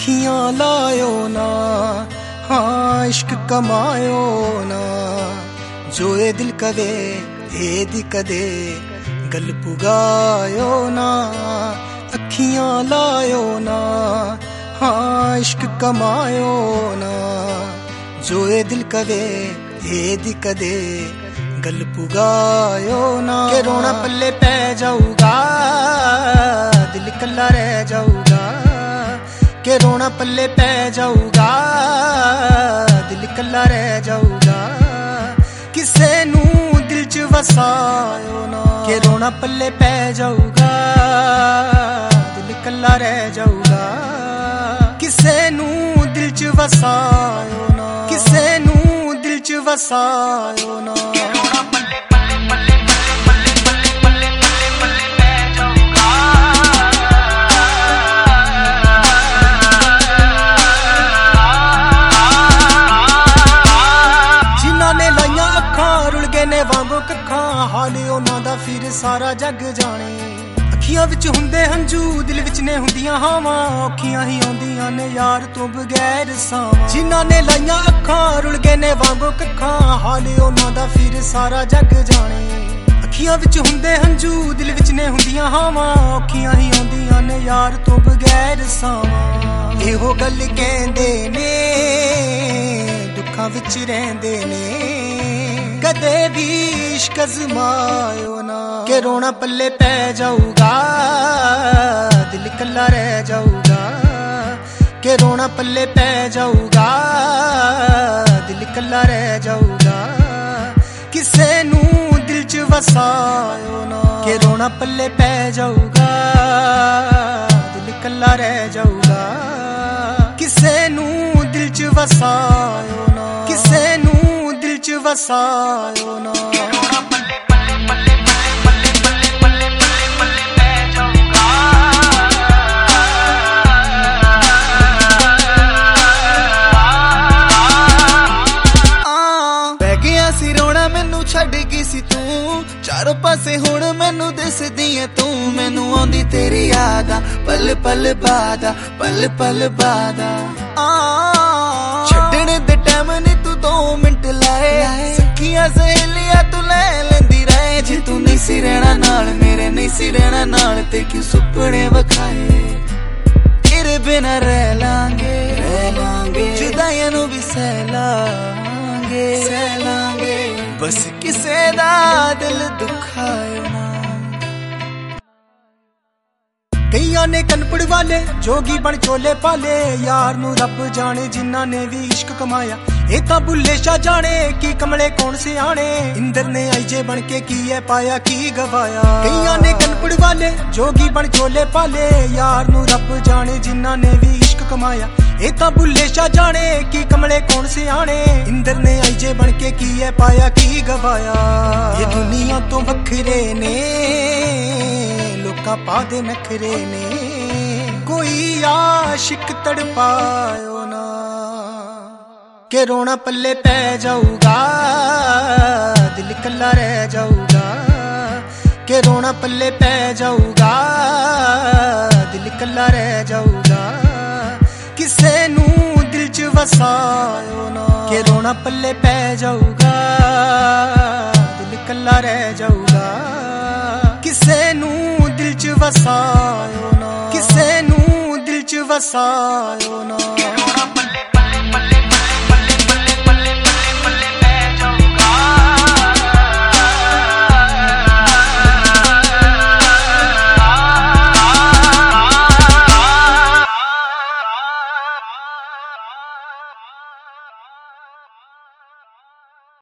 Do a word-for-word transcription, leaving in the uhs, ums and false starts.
अखियां लायो ना, हाँ इश्क कमायो ना, जो ये दिल कदे ए दी कदे गल पुगायो ना। अखियां लायो ना, हाँ इश्क कमायो ना, जो ये दिल कदे ए दी कदे गल पुगायो ना। के रोना पल्ले पै जाऊगा, दिल कल्ला रह जाऊगा, के रोना पल्ले पै जाऊगा, दिल कल्ला रह जाऊगा, किसे नू दिल च वसायो ना। के रोना पल्ले पै जाऊगा, दिल कल्ला रह जाऊगा, किसे नू दिल च वसायो ना, किसे नू दिल च वसायो ना। वांगो कखा हाल उन्हां दा फिर सारा जग जाने। अखियां विच हुंदे हंझू, दिल विच ने हुंदियां हावां, औखियां ही आउंदियां ने यार तू बगैर सावां। जिन्हां ने लाइयां अखां रुल गए ने वांगो कखा हाल उन्हां दा फिर सारा जग जाने। अखियां विच हुंदे हंझू, दिल विच ने हुंदियां हावां, औखियां ही आउंदियां ने यार तू बगैर सावां। एहो गल कहंदे ने दुखां विच रहिंदे ने, कदे भी इश्क अज़मायो ना। के रोना पल्ले पै जाऊगा, दिल कल्ला रह जाऊगा, के रोना पल्ले पै जाऊगा, दिल कल्ला रह जाऊगा, किसे नू दिल च वसायो ना। के रोना पल्ले पै जाऊगा, दिल कल्ला रह जाऊगा, किसे नू दिल च वसायो ना, किसे नू दिल च वसायो ना। छड़ गई सी तू चारों पासे, हुण मैनू दिसदी है तू, मैनू आंदी तेरी याद आ, पल पल बादा पल पल बादा। छड्डण दे टाइम नी तू दो मिनट लाए, सखियां सहेलियां तू ले लेंदी रहे। जे तू नहीं सी रहना नाल मेरे, नहीं सी रहना नाल ते क्यों सुपने वखाए। तेरे बिना रह लांगे रह लांगे, जुदाइयां नू भी सह लांगे सह लांगे, बस किसे दा दिल दुखायो ना। कईयां ने कनपड़ वाले जोगी बन चोले पाले, यार नू रब जाने जिन्ना ने भी इश्क कमाया। ए तां बुल्ले शाह जाने की कमले कौन से आने, इंदर ने आईजे बन के की है पाया की गवाया। कईयां ने कनपड़ वाले जोगी बन चोले पाले, यार नू रब जाने जिन्ना ने भी इश्क कमाया। ए तां बुल्ले शाह जाने की कमले कौन से आने, इंदर ने आईजे बन के की है पाया की गवाया। ये दुनिया तो वखरे ने लोका पा दे नखरे ने, कोई आशिक तड़पायो ना। के रोना पल्ले पै जाऊगा, दिल कल्ला रह जाऊगा, के रोना पल्ले पै जाऊगा, दिल कल्ला रह जाऊगा, किसे नू दिल च वसायो ना। के रोना पल्ले पै जाऊगा, दिल कल्ला रह जाऊगा, किसे नू दिल च वसायो ना, किसे नू दिल च वसायो ना।